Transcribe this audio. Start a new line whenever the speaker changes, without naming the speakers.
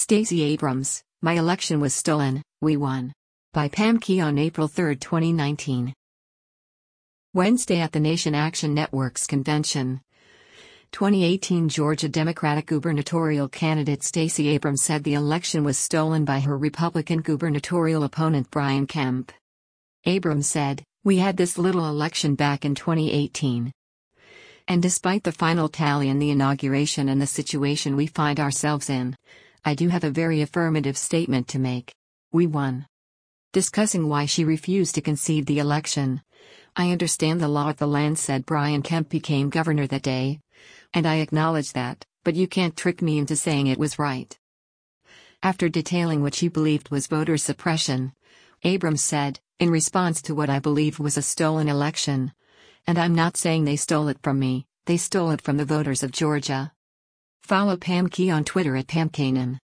Stacey Abrams, my election was stolen, we won. By Pam Key on April 3, 2019. Wednesday at the Nation Action Network's convention. 2018 Georgia Democratic gubernatorial candidate Stacey Abrams said the election was stolen by her Republican gubernatorial opponent Brian Kemp. Abrams said, "We had this little election back in 2018. And despite the final tally in the inauguration and the situation we find ourselves in, I do have a very affirmative statement to make. We won." Discussing why she refused to concede the election. "I understand the law of the land," said Brian Kemp became governor that day. "And I acknowledge that, but you can't trick me into saying it was right." After detailing what she believed was voter suppression, Abrams said, "In response to what I believed was a stolen election. And I'm not saying they stole it from me, they stole it from the voters of Georgia." Follow Pam Key on Twitter at PamKanan.